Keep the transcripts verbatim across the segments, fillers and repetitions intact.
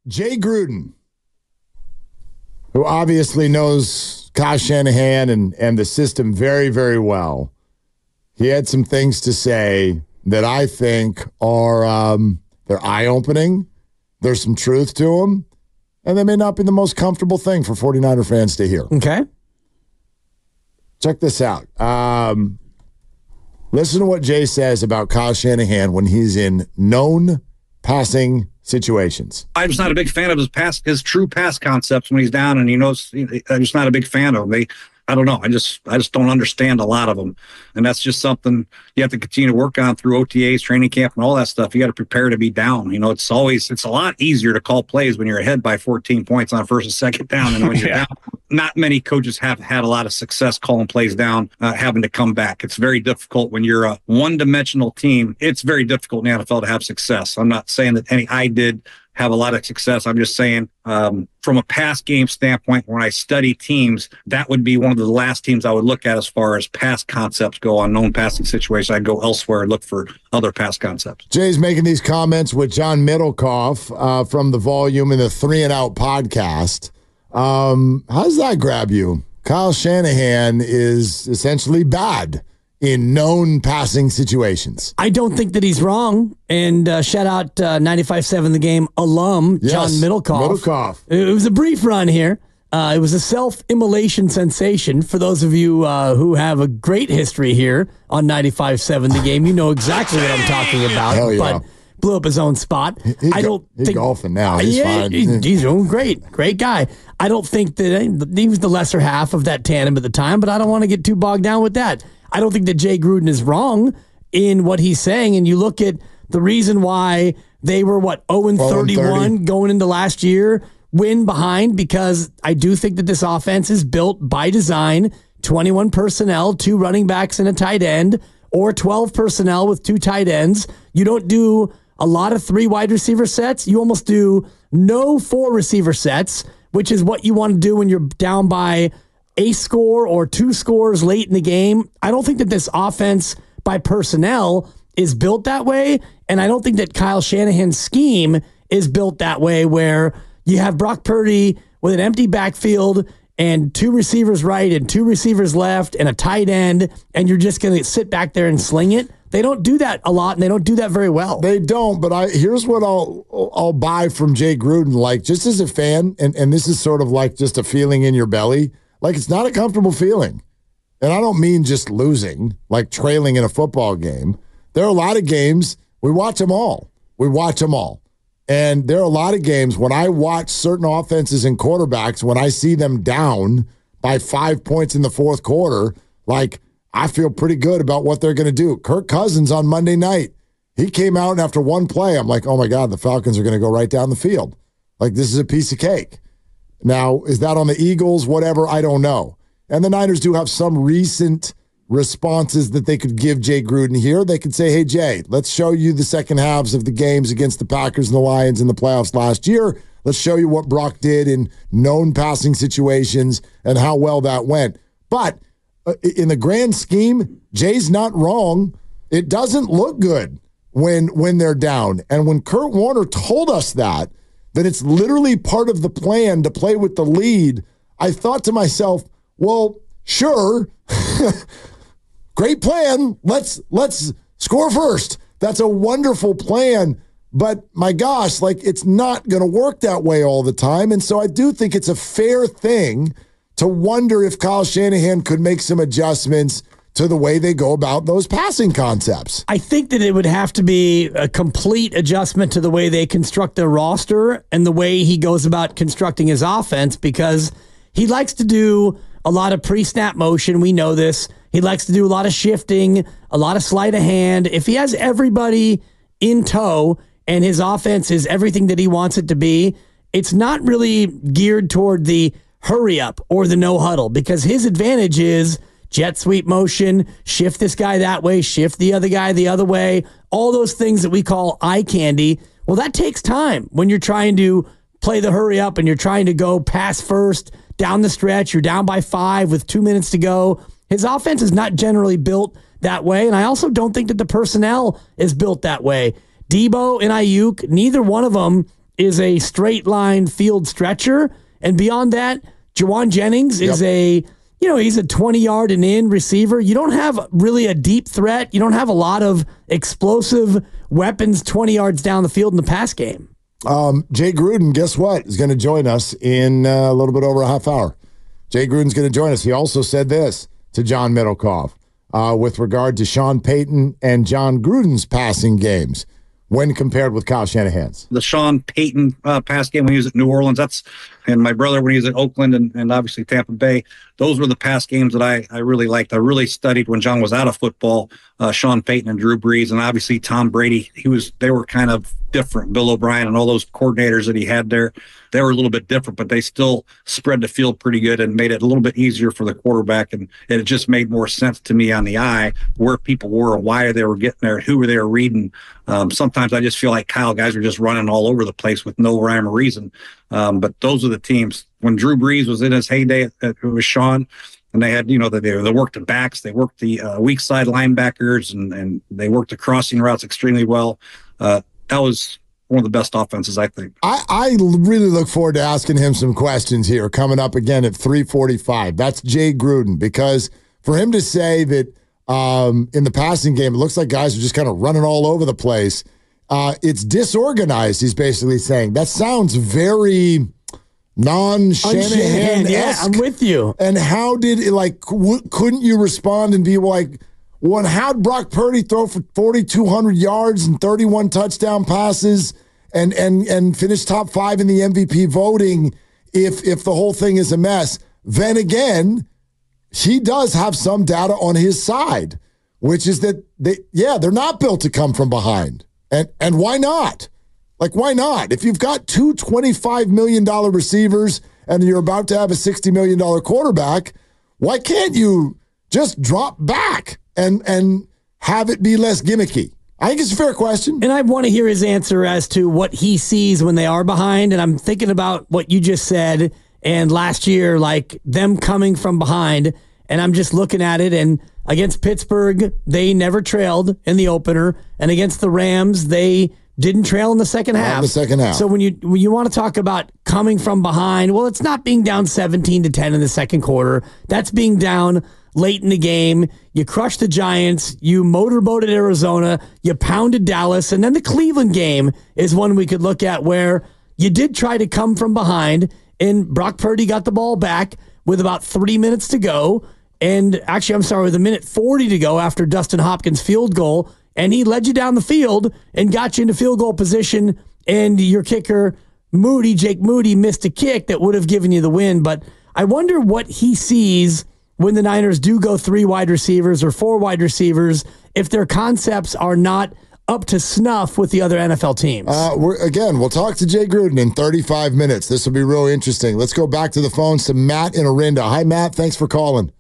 Jay Gruden, who obviously knows Kyle Shanahan and, and the system very, very well, he had some things to say that I think are um, they're eye-opening. There's some truth to them, and they may not be the most comfortable thing for 49er fans to hear. Okay. Check this out. Um, listen to what Jay says about Kyle Shanahan when he's in known passing situations. I'm just not a big fan of his pass, his true pass concepts when he's down, and he knows I'm just not a big fan of them. They, I don't know. I just, I just don't understand a lot of them, and that's just something you have to continue to work on through O T As, training camp, and all that stuff. You got to prepare to be down. You know, it's always, it's a lot easier to call plays when you're ahead by fourteen points on first and second down, and when you're yeah. down. Not many coaches have had a lot of success calling plays down, uh, having to come back. It's very difficult when you're a one-dimensional team. It's very difficult in the N F L to have success. I'm not saying that any I did have a lot of success. I'm just saying um, from a pass game standpoint, when I study teams, that would be one of the last teams I would look at as far as pass concepts go on known passing situations. I'd go elsewhere and look for other pass concepts. Jay's making these comments with John Middlecoff uh, from the Volume and the Three and Out podcast. Um, how does that grab you? Kyle Shanahan is essentially bad in known passing situations. I don't think that he's wrong. And uh, shout out uh, ninety-five point seven The Game alum, yes, John Middlecoff. Middlecoff. It was a brief run here. Uh, it was a self-immolation sensation. For those of you uh, who have a great history here on ninety-five point seven The Game, you know exactly what I'm talking about. Hell yeah. But blew up his own spot. He, I don't he's think golfing now. He's yeah, fine. He, he's doing great. Great guy. I don't think that he was the lesser half of that tandem at the time, but I don't want to get too bogged down with that. I don't think that Jay Gruden is wrong in what he's saying. And you look at the reason why they were, what, oh and thirty-one going into last year, win behind, because I do think that this offense is built by design, twenty-one personnel, two running backs and a tight end, or twelve personnel with two tight ends. You don't do a lot of three wide receiver sets. You almost do no four receiver sets, which is what you want to do when you're down by a score or two scores late in the game. I don't think that this offense by personnel is built that way. And I don't think that Kyle Shanahan's scheme is built that way, where you have Brock Purdy with an empty backfield and two receivers right and two receivers left and a tight end, and you're just going to sit back there and sling it. They don't do that a lot, and they don't do that very well. They don't, but I here's what I'll I'll buy from Jay Gruden, like, just as a fan, and, and this is sort of like just a feeling in your belly. Like, it's not a comfortable feeling. And I don't mean just losing, like trailing in a football game. There are a lot of games, we watch them all. We watch them all. And there are a lot of games when I watch certain offenses and quarterbacks, when I see them down by five points in the fourth quarter, like, I feel pretty good about what they're going to do. Kirk Cousins on Monday night, he came out, and after one play, I'm like, oh my God, the Falcons are going to go right down the field. Like, this is a piece of cake. Now, is that on the Eagles? Whatever, I don't know. And the Niners do have some recent responses that they could give Jay Gruden here. They could say, hey, Jay, let's show you the second halves of the games against the Packers and the Lions in the playoffs last year. Let's show you what Brock did in known passing situations and how well that went. But uh, in the grand scheme, Jay's not wrong. It doesn't look good when when they're down. And when Kurt Warner told us that, that it's literally part of the plan to play with the lead, I thought to myself, well, sure, great plan. Let's let's score first. That's a wonderful plan. But my gosh, like, it's not going to work that way all the time. And so I do think it's a fair thing to wonder if Kyle Shanahan could make some adjustments to the way they go about those passing concepts. I think that it would have to be a complete adjustment to the way they construct their roster and the way he goes about constructing his offense, because he likes to do a lot of pre-snap motion. We know this. He likes to do a lot of shifting, a lot of sleight of hand. If he has everybody in tow and his offense is everything that he wants it to be, it's not really geared toward the hurry up or the no huddle, because his advantage is jet sweep motion, shift this guy that way, shift the other guy the other way, all those things that we call eye candy. Well, that takes time when you're trying to play the hurry up and you're trying to go pass first down the stretch. You're down by five with two minutes to go. His offense is not generally built that way, and I also don't think that the personnel is built that way. Debo and Ayuk, neither one of them is a straight line field stretcher. And beyond that, Jawan Jennings is yep. a, you know, he's a twenty yard and in receiver. You don't have really a deep threat. You don't have a lot of explosive weapons twenty yards down the field in the pass game. Um, Jay Gruden, guess what, is going to join us in uh, a little bit over a half hour. Jay Gruden's going to join us. He also said this to John Middlecoff uh, with regard to Sean Payton and John Gruden's passing games when compared with Kyle Shanahan's. The Sean Payton uh, pass game when he was at New Orleans, that's, and my brother when he was at Oakland and, and obviously Tampa Bay, those were the pass games that I, I really liked. I really studied when John was out of football, uh, Sean Payton and Drew Brees, and obviously Tom Brady. He was, they were kind of different. Bill O'Brien and all those coordinators that he had there, they were a little bit different, but they still spread the field pretty good and made it a little bit easier for the quarterback. And it just made more sense to me on the eye where people were and why they were getting there and who they were reading. Um, sometimes I just feel like Kyle guys are just running all over the place with no rhyme or reason. Um, but those are the teams. When Drew Brees was in his heyday, it was Sean, and they had, you know, they, they worked the backs, they worked the uh, weak side linebackers, and, and they worked the crossing routes extremely well. Uh, that was one of the best offenses, I think. I, I really look forward to asking him some questions here coming up again at three forty-five. That's Jay Gruden, because for him to say that um, in the passing game, it looks like guys are just kind of running all over the place. Uh, it's disorganized, he's basically saying. That sounds very non-Shanahan-esque. Yeah, I'm with you. And how did it, like, w- couldn't you respond and be like, well, how'd Brock Purdy throw for forty-two hundred yards and thirty-one touchdown passes and and and finish top five in the M V P voting if if the whole thing is a mess? Then again, he does have some data on his side, which is that, they, yeah, they're not built to come from behind. And and why not? Like, why not? If you've got two twenty-five million dollars receivers and you're about to have a sixty million dollars quarterback, why can't you just drop back and and have it be less gimmicky? I think it's a fair question. And I want to hear his answer as to what he sees when they are behind. And I'm thinking about what you just said and last year, like them coming from behind. And I'm just looking at it, and against Pittsburgh, they never trailed in the opener. And against the Rams, they didn't trail in the second half. In the second half. So when you when you want to talk about coming from behind, well, it's not being down seventeen to ten in the second quarter. That's being down late in the game. You crushed the Giants. You motorboated Arizona. You pounded Dallas. And then the Cleveland game is one we could look at where you did try to come from behind, and Brock Purdy got the ball back with about three minutes to go. And actually, I'm sorry, with a minute forty to go after Dustin Hopkins' field goal. And he led you down the field and got you into field goal position. And your kicker, Moody, Jake Moody, missed a kick that would have given you the win. But I wonder what he sees when the Niners do go three wide receivers or four wide receivers, if their concepts are not up to snuff with the other N F L teams. Uh, we're, again, we'll talk to Jay Gruden in thirty-five minutes. This will be real interesting. Let's go back to the phones to Matt in Orinda. Hi, Matt. Thanks for calling.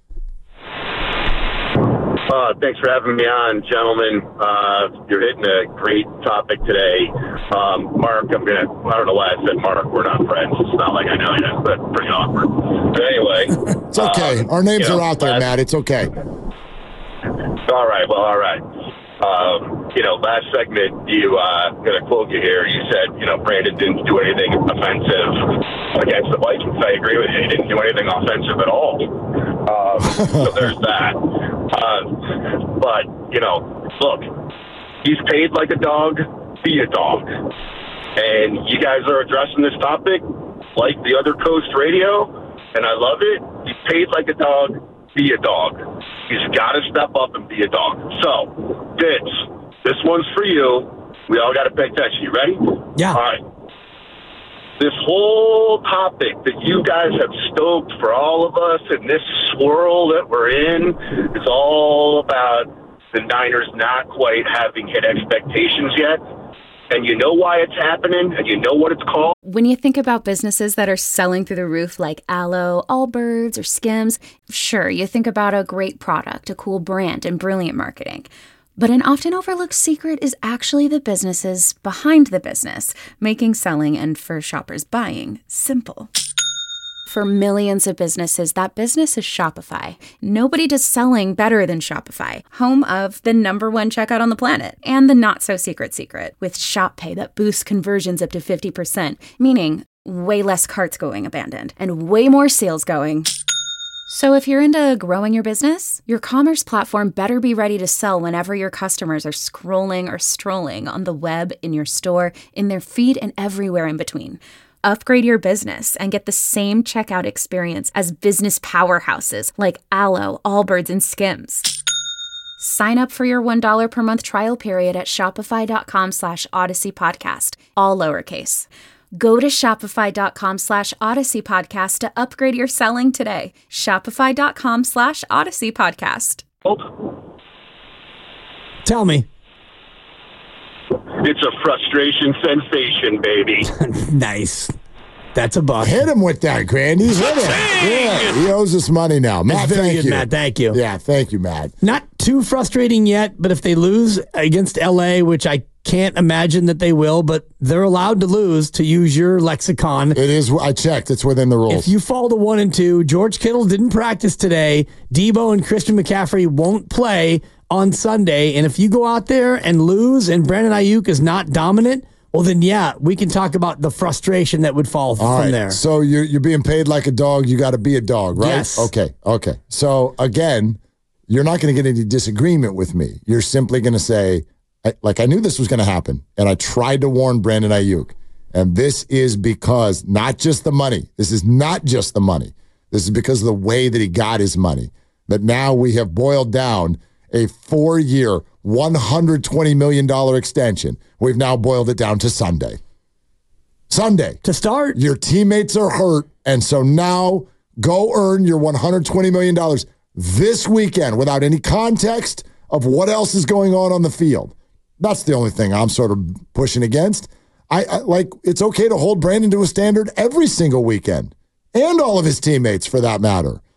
Uh, thanks for having me on, gentlemen. Uh, you're hitting a great topic today. Um, Mark, I'm going to, I don't know why I said Mark. We're not friends. It's not like I know you, but pretty awkward. But anyway. It's okay. Um, Our names you know, are out there, last, Matt. It's okay. All right. Well, all right. Um, you know, last segment, you, uh, I'm going to quote you here. You said, you know, Brandon didn't do anything offensive against the Vikings. I agree with you. He didn't do anything offensive at all. Um, so there's that. Uh, but, you know, look, he's paid like a dog, be a dog. And you guys are addressing this topic like the other coast radio, and I love it. He's paid like a dog, be a dog. He's got to step up and be a dog. So, Vince, this one's for you. We all got to pay attention. You ready? Yeah. All right. This whole topic that you guys have stoked for all of us in this swirl that we're in is all about the Niners not quite having hit expectations yet. And you know why it's happening, and you know what it's called? When you think about businesses that are selling through the roof like Aloe, Allbirds, or Skims, sure, you think about a great product, a cool brand, and brilliant marketing. But an often overlooked secret is actually the businesses behind the business, making selling and for shoppers buying simple. For millions of businesses, that business is Shopify. Nobody does selling better than Shopify, home of the number one checkout on the planet and the not-so-secret secret with Shop Pay that boosts conversions up to fifty percent, meaning way less carts going abandoned and way more sales going. So if you're into growing your business, your commerce platform better be ready to sell whenever your customers are scrolling or strolling on the web, in your store, in their feed, and everywhere in between. Upgrade your business and get the same checkout experience as business powerhouses like Allo, Allbirds, and Skims. Sign up for your one dollar per month trial period at shopify.com slash Odyssey Podcast, all lowercase. Go to shopify.com slash Odyssey Podcast to upgrade your selling today. Shopify.com slash Odyssey Podcast. Tell me. It's a frustration sensation, baby. Nice. That's a buck. Hit him with that, Grandy's. Hit him. Yeah, he owes us money now. Matt, That's very thank good, you. Matt. Thank you. Yeah, thank you, Matt. Not too frustrating yet, but if they lose against L A, which I can't imagine that they will, but they're allowed to lose, to use your lexicon. It is. I checked. It's within the rules. If you fall to one and two, George Kittle didn't practice today. Debo and Christian McCaffrey won't play on Sunday. And if you go out there and lose and Brandon Ayuk is not dominant, well, then, yeah, we can talk about the frustration that would fall All from right. there. So you're, you're being paid like a dog. You got to be a dog, right? Yes. Okay. Okay. So, again, you're not going to get any disagreement with me. You're simply going to say, I, like, I knew this was going to happen, and I tried to warn Brandon Ayuk. And this is because not just the money. This is not just the money. This is because of the way that he got his money. That now we have boiled down a four-year, one hundred twenty million dollars extension. We've now boiled it down to Sunday. Sunday. To start. Your teammates are hurt, and so now go earn your one hundred twenty million dollars this weekend without any context of what else is going on on the field. That's the only thing I'm sort of pushing against. I, I like it's okay to hold Brandon to a standard every single weekend, and all of his teammates for that matter.